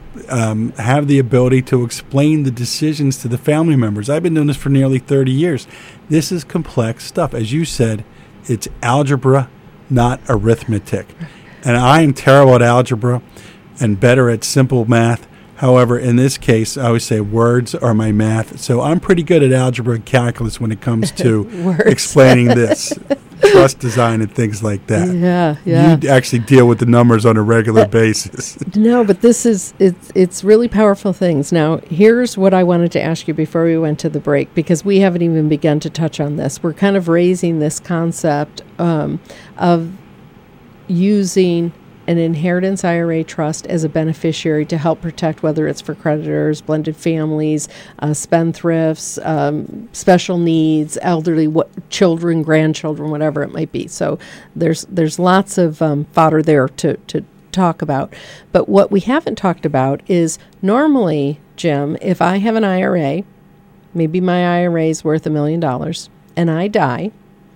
um, have the ability to explain the decisions to the family members. I've been doing this for nearly thirty years. This is complex stuff. As you said, it's algebra, not arithmetic. And I am terrible at algebra and better at simple math. However, in this case, I always say words are my math. So I'm pretty good at algebra and calculus when it comes to explaining this. Trust design and things like that. Yeah, yeah. You actually deal with the numbers on a regular uh, basis. No, but this is, it's, it's really powerful things. Now, here's what I wanted to ask you before we went to the break, because we haven't even begun to touch on this. We're kind of raising this concept um, of using an inheritance I R A trust as a beneficiary to help protect, whether it's for creditors, blended families, uh, spendthrifts, um, special needs, elderly what, children, grandchildren, whatever it might be. So there's there's lots of um, fodder there to, to talk about. But what we haven't talked about is normally, Jim, if I have an I R A, maybe my I R A is worth a million dollars, and I die,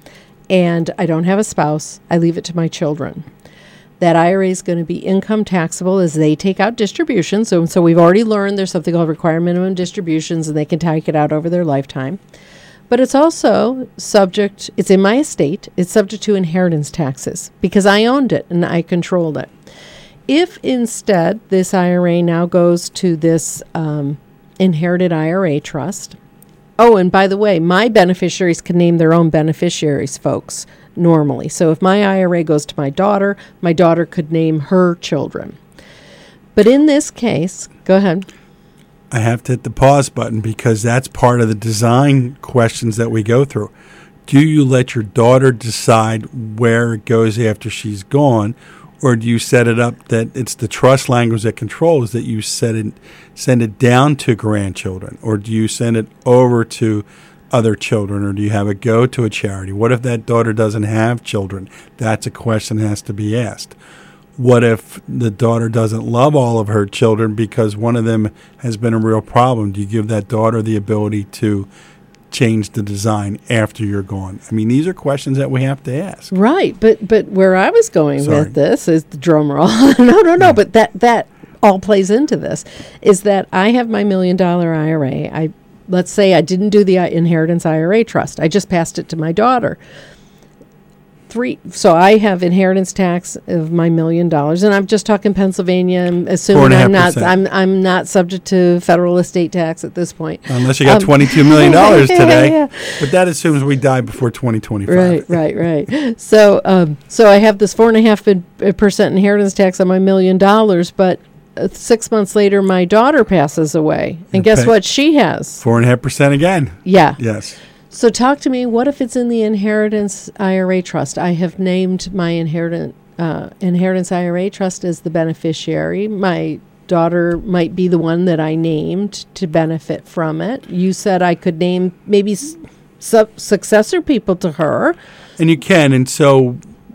and I don't have a spouse, I leave it to my children. That I R A is going to be income taxable as they take out distributions. So, so we've already learned there's something called required minimum distributions, and they can take it out over their lifetime. But it's also subject, it's in my estate, it's subject to inheritance taxes because I owned it and I controlled it. If instead this I R A now goes to this um, inherited I R A trust, oh, and by the way, my beneficiaries can name their own beneficiaries, folks, normally. So if my I R A goes to my daughter, my daughter could name her children. But in this case, go ahead. I have to hit the pause button because that's part of the design questions that we go through. Do you let your daughter decide where it goes after she's gone, or do you set it up that it's the trust language that controls that you set it, send it down to grandchildren, or do you send it over to other children, or do you have it go to a charity? What if that daughter doesn't have children? That's a question that has to be asked. What if the daughter doesn't love all of her children because one of them has been a real problem? Do you give that daughter the ability to change the design after you're gone? I mean, these are questions that we have to ask. Right, but but where I was going Sorry. with this is the drum roll. no, no, no, yeah. But that that all plays into this, is that I have my million dollar I R A. I Let's say I didn't do the inheritance I R A trust. I just passed it to my daughter. Three. So I have inheritance tax of my million dollars, and I'm just talking Pennsylvania. I'm assuming I'm not. I'm I'm not subject to federal estate tax at this point, unless you got um, twenty-two million dollars today. Yeah, yeah. But that assumes we die before twenty twenty-five. Right, right, right. So, um, so I have this four and a half percent inheritance tax on my million dollars, but six months later, my daughter passes away. And you guess what she has? Four and a half percent again. Yeah. Yes. So talk to me, what if it's in the inheritance I R A trust? I have named my inheritance, uh, inheritance I R A trust as the beneficiary. My daughter might be the one that I named to benefit from it. You said I could name maybe su- successor people to her. And you can. And so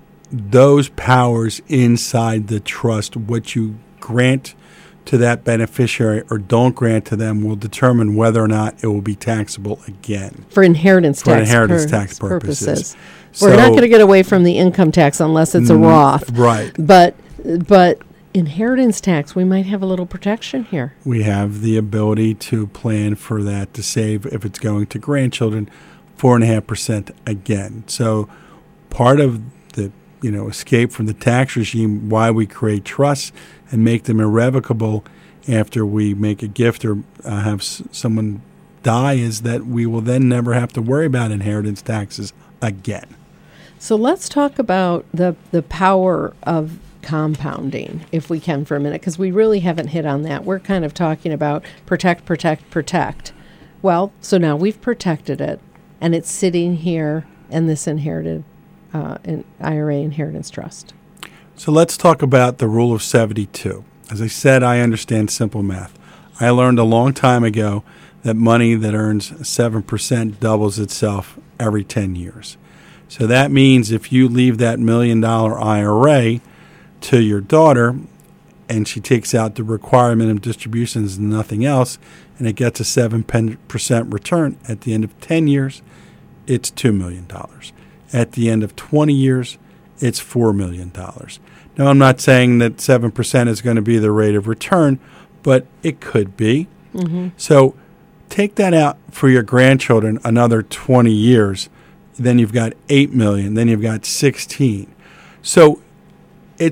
those powers inside the trust, what you grant to that beneficiary or don't grant to them, will determine whether or not it will be taxable again. For inheritance For tax inheritance pur- tax purposes. purposes. So, We're not going to get away from the income tax unless it's a mm, Roth. Right. But but inheritance tax, we might have a little protection here. We have the ability to plan for that, to save, if it's going to grandchildren, four and a half percent again. So part of the you know escape from the tax regime, why we create trusts and make them irrevocable after we make a gift or uh, have s- someone die, is that we will then never have to worry about inheritance taxes again. So let's talk about the the power of compounding, if we can, for a minute, because we really haven't hit on that. We're kind of talking about protect, protect, protect. Well, so now we've protected it, and it's sitting here in this inherited uh, in I R A inheritance trust. So let's talk about the rule of seventy-two. As I said, I understand simple math. I learned a long time ago that money that earns seven percent doubles itself every ten years. So that means if you leave that million dollar I R A to your daughter and she takes out the required minimum distributions and nothing else, and it gets a seven percent return at the end of ten years, it's two million dollars. At the end of twenty years, it's four million dollars. Now, I'm not saying that seven percent is going to be the rate of return, but it could be. Mm-hmm. So take that out for your grandchildren another twenty years. Then you've got eight million dollars. Then you've got sixteen. So it's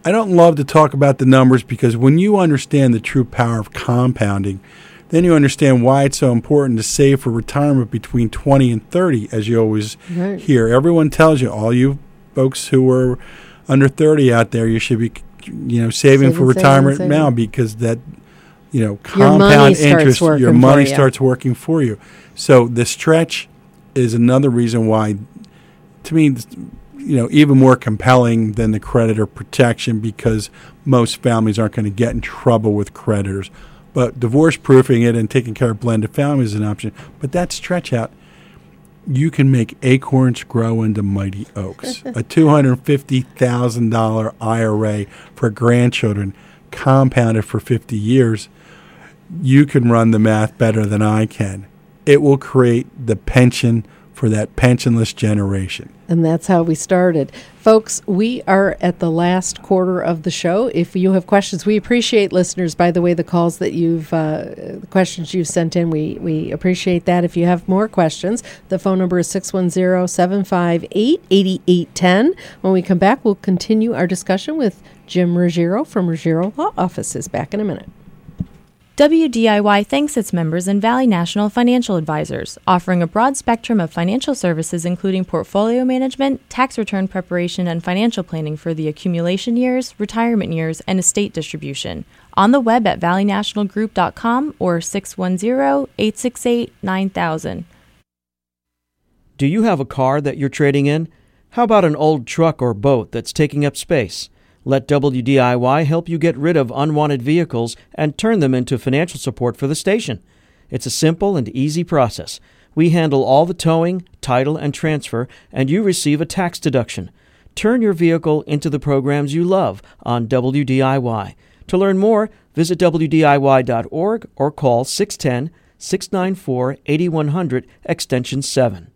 I don't love to talk about the numbers because when you understand the true power of compounding, then you understand why it's so important to save for retirement between twenty and thirty, as you always right. hear. Everyone tells you, all you folks who are under thirty out there, you should be, you know, saving, saving for retirement saving, now saving. because that, you know, compound your interest, your money starts working for you. So the stretch is another reason why, to me, you know, even more compelling than the creditor protection, because most families aren't going to get in trouble with creditors. But divorce proofing it and taking care of blended families is an option. But that stretch out, you can make acorns grow into mighty oaks. A two hundred fifty thousand dollars I R A for grandchildren compounded for fifty years. You can run the math better than I can. It will create the pension for that pensionless generation. And that's how we started. Folks, we are at the last quarter of the show. If you have questions, we appreciate listeners, by the way, the calls that you've, uh, the questions you've sent in, we, we appreciate that. If you have more questions, the phone number is six one zero, seven five eight, eight eight one zero. When we come back, we'll continue our discussion with Jim Ruggiero from Ruggiero Law Offices. Back in a minute. W D I Y thanks its members and Valley National Financial Advisors, offering a broad spectrum of financial services including portfolio management, tax return preparation, and financial planning for the accumulation years, retirement years, and estate distribution. On the web at valley national group dot com or six one zero, eight six eight, nine thousand. Do you have a car that you're trading in? How about an old truck or boat that's taking up space? Let W D I Y help you get rid of unwanted vehicles and turn them into financial support for the station. It's a simple and easy process. We handle all the towing, title, and transfer, and you receive a tax deduction. Turn your vehicle into the programs you love on W D I Y. To learn more, visit W D I Y dot org or call six one zero, six nine four, eight one zero zero, extension seven.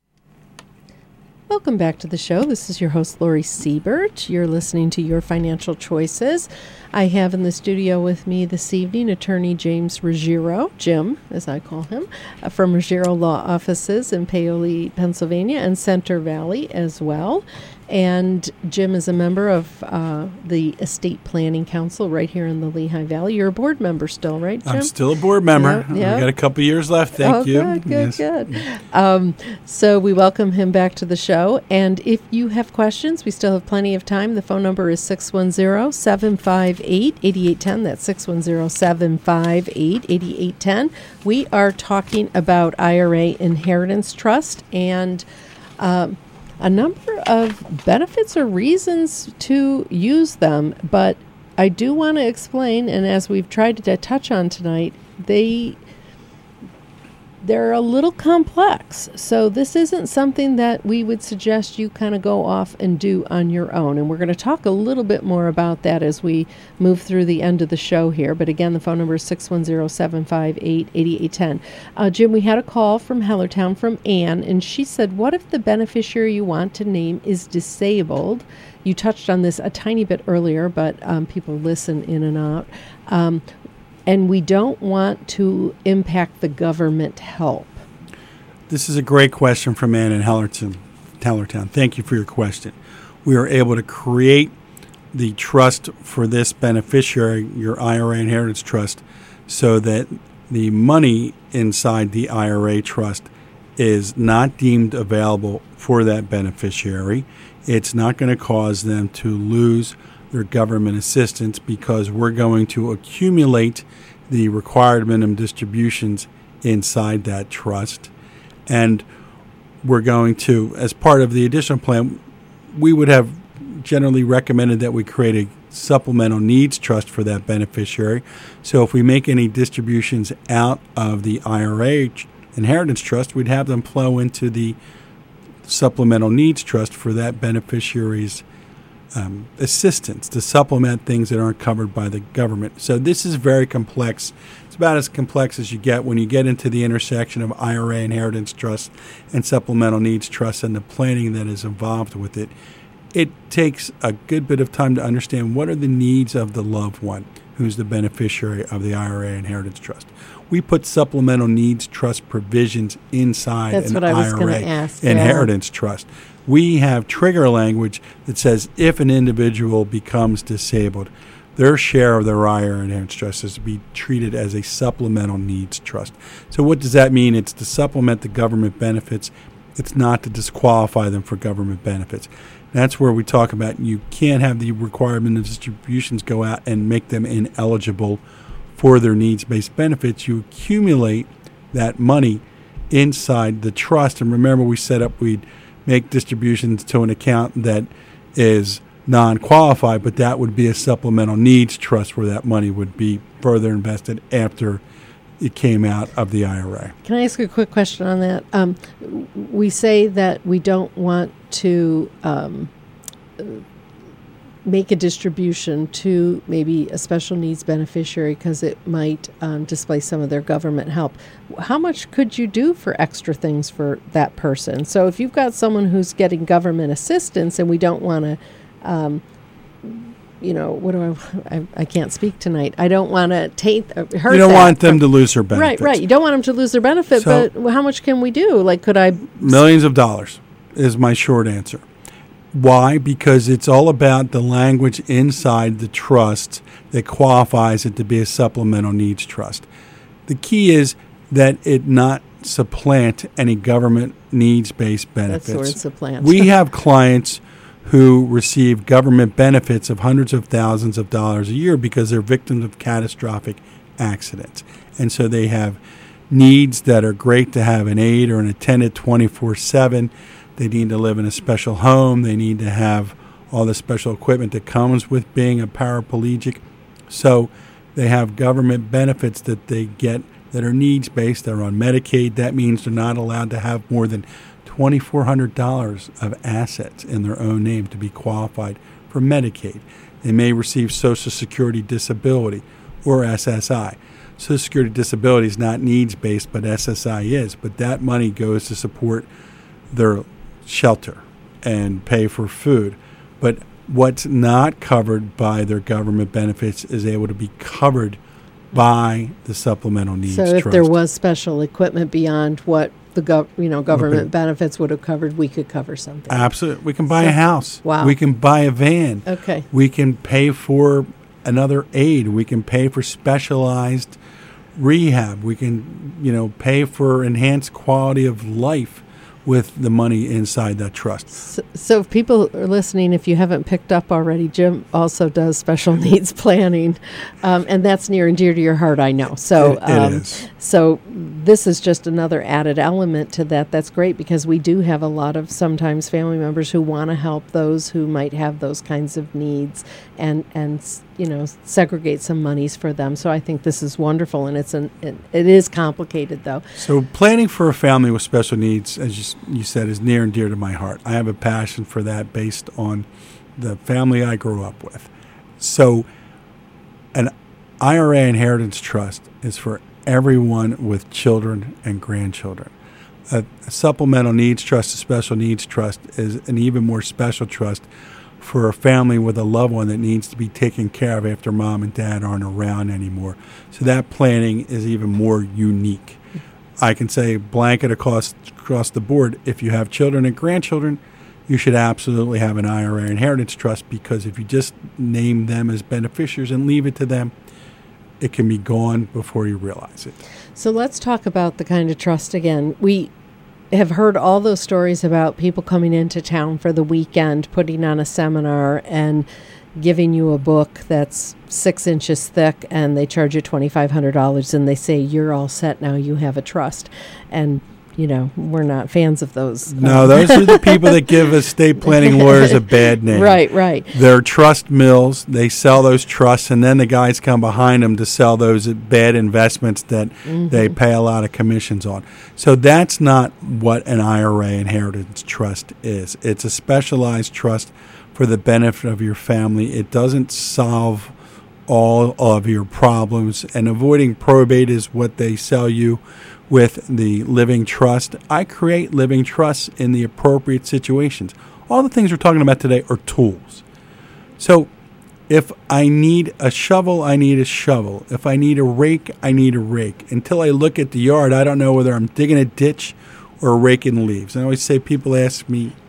Welcome back to the show. This is your host, Lori Siebert. You're listening to Your Financial Choices. I have in the studio with me this evening attorney James Ruggiero, Jim, as I call him, uh, from Ruggiero Law Offices in Paoli, Pennsylvania, and Center Valley as well. And Jim is a member of uh, the Estate Planning Council right here in the Lehigh Valley. You're a board member still, right, Jim? I'm still a board member. Yep, yep. I've got a couple years left. Thank oh, you. Good, good, yes. good. Um, so we welcome him back to the show. And if you have questions, we still have plenty of time. The phone number is six one zero, seven five eight, eight eight one zero. That's six one zero, seven five eight, eight eight one zero. We are talking about I R A Inheritance Trust and um, a number of benefits or reasons to use them. But I do want to explain, and as we've tried to touch on tonight, they... they're a little complex. So this isn't something that we would suggest you kind of go off and do on your own. And we're going to talk a little bit more about that as we move through the end of the show here. But again, the phone number is six one zero, seven five eight, eight eight one zero. Uh, Jim, we had a call from Hellertown from Ann, and she said, what if the beneficiary you want to name is disabled? You touched on this a tiny bit earlier, but um, people listen in and out. Um, And we don't want to impact the government help. This is a great question from Ann in Hellertown. Hellertown. Thank you for your question. We are able to create the trust for this beneficiary, your I R A Inheritance Trust, so that the money inside the I R A trust is not deemed available for that beneficiary. It's not going to cause them to lose their government assistance because we're going to accumulate the required minimum distributions inside that trust. And we're going to, as part of the additional plan, we would have generally recommended that we create a supplemental needs trust for that beneficiary. So if we make any distributions out of the I R A Inheritance Trust, we'd have them flow into the supplemental needs trust for that beneficiary's Um, assistance to supplement things that aren't covered by the government. So this is very complex. It's about as complex as you get when you get into the intersection of I R A Inheritance Trust and Supplemental Needs Trust and the planning that is involved with it. It takes a good bit of time to understand what are the needs of the loved one who's the beneficiary of the I R A Inheritance Trust. We put supplemental needs trust provisions inside That's an what I was I R A ask, Inheritance yeah. Trust. We have trigger language that says if an individual becomes disabled, their share of their I R A inheritance trust is to be treated as a supplemental needs trust. So what does that mean? It's to supplement the government benefits. It's not to disqualify them for government benefits. That's where we talk about you can't have the requirement of distributions go out and make them ineligible for their needs-based benefits. You accumulate that money inside the trust. And remember, we set up we'd make distributions to an account that is non-qualified, but that would be a supplemental needs trust where that money would be further invested after it came out of the I R A. Can I ask a quick question on that? Um, we say that we don't want to um, make a distribution to maybe a special needs beneficiary because it might um, displace some of their government help. How much could you do for extra things for that person? So if you've got someone who's getting government assistance and we don't want to Um, you know, what do I, I, I can't speak tonight. I don't want to taint, uh, hurt You don't that want them from, to lose their benefits. Right, right. You don't want them to lose their benefit, So- but how much can we do? Like, could I? Millions of dollars is my short answer. Why? Because it's all about the language inside the trust that qualifies it to be a supplemental needs trust. The key is that it not supplant any government needs-based benefits. That's where it supplants. We have clients who receive government benefits of hundreds of thousands of dollars a year because they're victims of catastrophic accidents. And so they have needs that are great to have an aide or an attendant twenty-four seven. They need to live in a special home. They need to have all the special equipment that comes with being a paraplegic. So they have government benefits that they get that are needs-based. They're on Medicaid. That means they're not allowed to have more than twenty-four hundred dollars of assets in their own name to be qualified for Medicaid. They may receive Social Security Disability or S S I. Social Security Disability is not needs-based, but S S I is. But that money goes to support their shelter and pay for food. But what's not covered by their government benefits is able to be covered by the supplemental needs So if trust. there was special equipment beyond what the gov- you know government Okay. benefits would have covered, we could cover something. Absolutely. We can buy So- a house. Wow. We can buy a van. Okay. We can pay for another aid. We can pay for specialized rehab. We can, you know, pay for enhanced quality of life with the money inside that trust. So, so if people are listening, if you haven't picked up already, Jim also does special needs planning, um, and that's near and dear to your heart, I know. So, It- it um, is. so this is just another added element to that. That's great because we do have a lot of sometimes family members who want to help those who might have those kinds of needs, and and you know segregate some monies for them. So I think this is wonderful, and it's an it, it is complicated though. So planning for a family with special needs, as you, s- you said, is near and dear to my heart. I have a passion for that based on the family I grew up with. So an I R A inheritance trust is for everyone with children and grandchildren. A, a supplemental needs trust, a special needs trust, is an even more special trust for a family with a loved one that needs to be taken care of after mom and dad aren't around anymore. So that planning is even more unique. I can say blanket across, across the board, if you have children and grandchildren, you should absolutely have an I R A inheritance trust, because if you just name them as beneficiaries and leave it to them, it can be gone before you realize it. So let's talk about the kind of trust again. We have heard all those stories about people coming into town for the weekend, putting on a seminar and giving you a book that's six inches thick, and they charge you twenty-five hundred dollars, and they say, you're all set now, you have a trust. And, you know, we're not fans of those. No, those are the people that give estate planning lawyers a bad name. Right, right. They're trust mills. They sell those trusts, and then the guys come behind them to sell those bad investments that Mm-hmm. they pay a lot of commissions on. So that's not what an I R A inheritance trust is. It's a specialized trust for the benefit of your family. It doesn't solve all of your problems, and avoiding probate is what they sell you with the living trust. I create living trusts in the appropriate situations. All the things we're talking about today are tools. So if I need a shovel, I need a shovel. If I need a rake, I need a rake. Until I look at the yard, I don't know whether I'm digging a ditch or raking leaves. I always say, people ask me,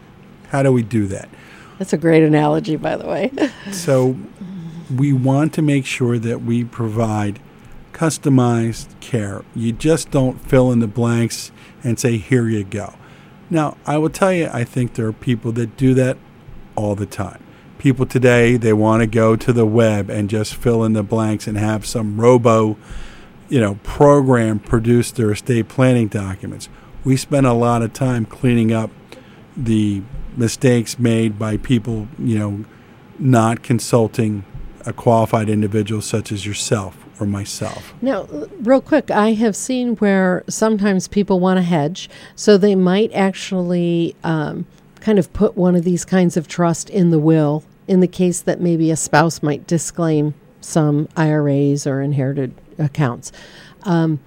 How do we do that? That's a great analogy, by the way. So we want to make sure that we provide customized care. You just don't fill in the blanks and say, here you go. Now, I will tell you, I think there are people that do that all the time. People today, they want to go to the web and just fill in the blanks and have some robo, you know, program produce their estate planning documents. We spend a lot of time cleaning up the mistakes made by people, you know, not consulting a qualified individual such as yourself or myself. Now, real quick, I have seen where sometimes people want to hedge, so they might actually um, kind of put one of these kinds of trust in the will in the case that maybe a spouse might disclaim some I R As or inherited accounts. Um,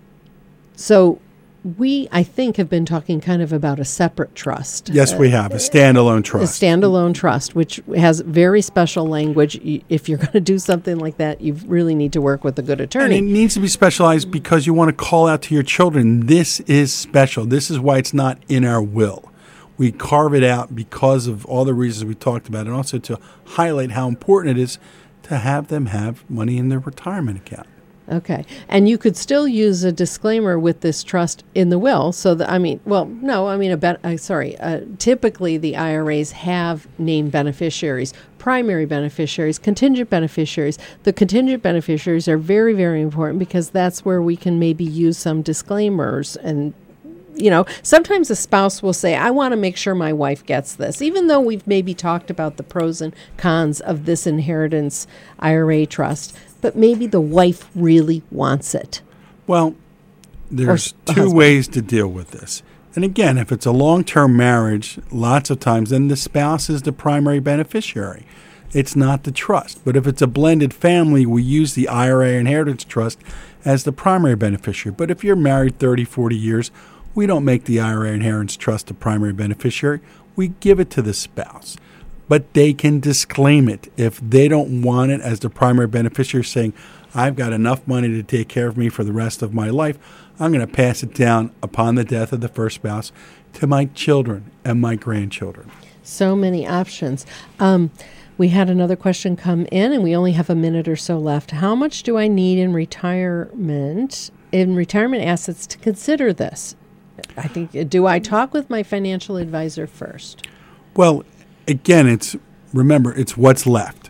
so we, I think, have been talking kind of about a separate trust. Yes, we have. A standalone trust. A standalone trust, which has very special language. If you're going to do something like that, you really need to work with a good attorney. And it needs to be specialized because you want to call out to your children, this is special. This is why it's not in our will. We carve it out because of all the reasons we talked about, and also to highlight how important it is to have them have money in their retirement account. Okay. And you could still use a disclaimer with this trust in the will. So that, I mean, well, no, I mean, a bet, uh, sorry, uh, typically the I R As have named beneficiaries, primary beneficiaries, contingent beneficiaries. The contingent beneficiaries are very, very important because that's where we can maybe use some disclaimers. And, you know, sometimes a spouse will say, I want to make sure my wife gets this, even though we've maybe talked about the pros and cons of this inheritance I R A trust. But maybe the wife really wants it. Well, there's the two husband. ways to deal with this. And again, if it's a long-term marriage, lots of times then the spouse is the primary beneficiary. It's not the trust. But if it's a blended family, we use the I R A inheritance trust as the primary beneficiary. But if you're married thirty, forty years, we don't make the I R A inheritance trust the primary beneficiary. We give it to the spouse. But they can disclaim it if they don't want it as the primary beneficiary, saying, I've got enough money to take care of me for the rest of my life. I'm going to pass it down upon the death of the first spouse to my children and my grandchildren. So many options. Um, we had another question come in, and we only have a minute or so left. How much do I need in retirement, in retirement assets to consider this? I think, do I talk with my financial advisor first? Well, again, it's remember, it's what's left.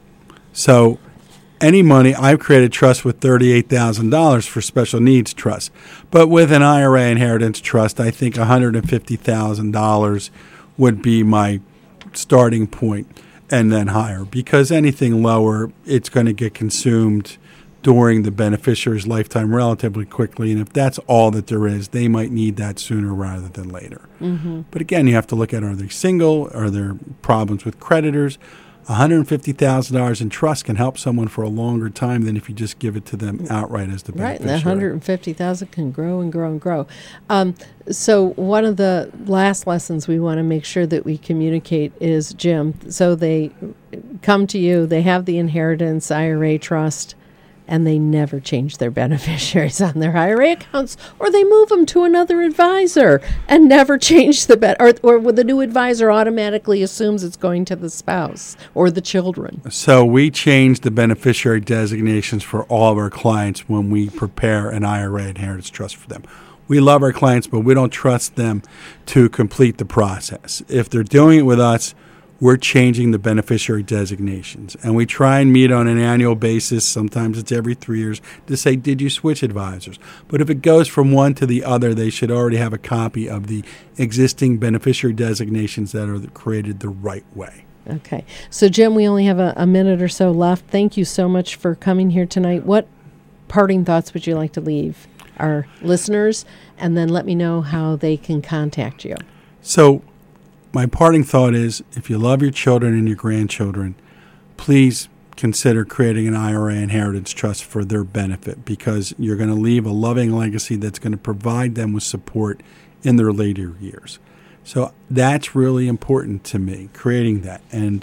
So any money, I've created trust with thirty-eight thousand dollars for special needs trust. But with an I R A inheritance trust, I think one hundred fifty thousand dollars would be my starting point and then higher. Because anything lower, it's going to get consumed during the beneficiary's lifetime relatively quickly. And if that's all that there is, they might need that sooner rather than later. Mm-hmm. But again, you have to look at, are they single? Are there problems with creditors? one hundred fifty thousand dollars in trust can help someone for a longer time than if you just give it to them outright as the beneficiary. Right, and that one hundred fifty thousand dollars can grow and grow and grow. Um, so one of the last lessons we want to make sure that we communicate is, Jim, so they come to you, they have the inheritance I R A trust, and they never change their beneficiaries on their I R A accounts, or they move them to another advisor and never change the bet, or, or the new advisor automatically assumes it's going to the spouse or the children. So we change the beneficiary designations for all of our clients when we prepare an I R A inheritance trust for them. We love our clients, but we don't trust them to complete the process. If they're doing it with us, we're changing the beneficiary designations. And we try and meet on an annual basis, sometimes it's every three years, to say, did you switch advisors? But if it goes from one to the other, they should already have a copy of the existing beneficiary designations that are created the right way. Okay. So, Jim, we only have a, a minute or so left. Thank you so much for coming here tonight. What parting thoughts would you like to leave our listeners? And then let me know how they can contact you. So, my parting thought is, if you love your children and your grandchildren, please consider creating an I R A inheritance trust for their benefit, because you're going to leave a loving legacy that's going to provide them with support in their later years. So that's really important to me, creating that. And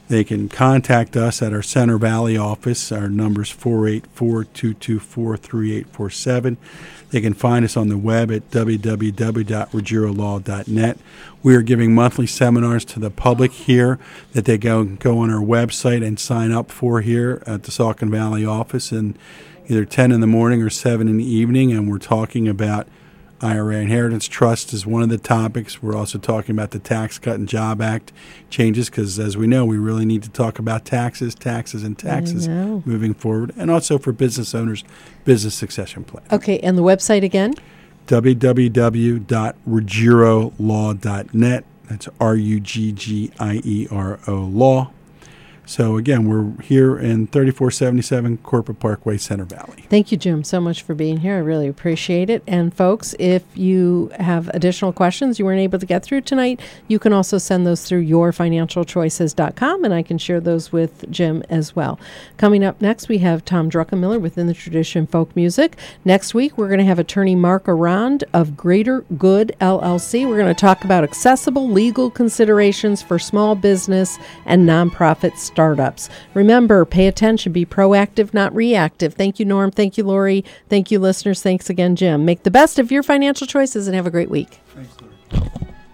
They can contact us at our Center Valley office. Our number's four eight four, two two four, three eight four seven. They can find us on the web at w w w dot ruggiero law dot net. We are giving monthly seminars to the public here that they go go on our website and sign up for here at the Saucon Valley office, and either ten in the morning or seven in the evening, and we're talking about I R A Inheritance Trust is one of the topics. We're also talking about the Tax Cut and Job Act changes because, as we know, we really need to talk about taxes, taxes, and taxes moving forward, and also for business owners, business succession plan. Okay, and the website again? w w w dot ruggiero law dot net. That's R U G G I E R O law. So, again, we're here in thirty-four seventy-seven Corporate Parkway, Center Valley. Thank you, Jim, so much for being here. I really appreciate it. And, folks, if you have additional questions you weren't able to get through tonight, you can also send those through your financial choices dot com, and I can share those with Jim as well. Coming up next, we have Tom Druckenmiller with In the Tradition Folk Music. Next week, we're going to have attorney Mark Arand of Greater Good, L L C. We're going to talk about accessible legal considerations for small business and nonprofit startups. Remember, pay attention, be proactive, not reactive. Thank you, Norm. Thank you, Lori. Thank you, listeners. Thanks again, Jim. Make the best of your financial choices and have a great week. Thanks, Lori.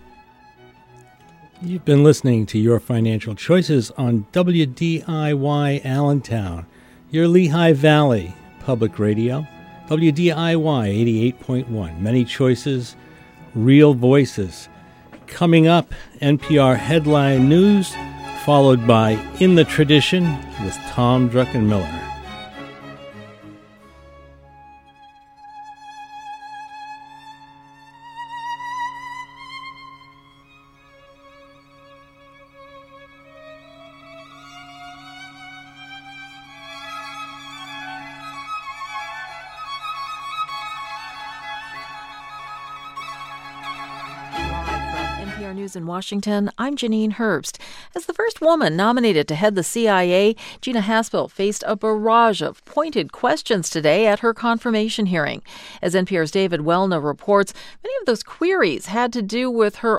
You've been listening to Your Financial Choices on W D I Y Allentown, your Lehigh Valley Public Radio, W D I Y eighty-eight point one. Many choices, real voices. Coming up, N P R Headline News, followed by In the Tradition with Tom Druckenmiller. News in Washington, I'm Janine Herbst. As the first woman nominated to head the C I A, Gina Haspel faced a barrage of pointed questions today at her confirmation hearing. As N P R's David Welna reports, many of those queries had to do with her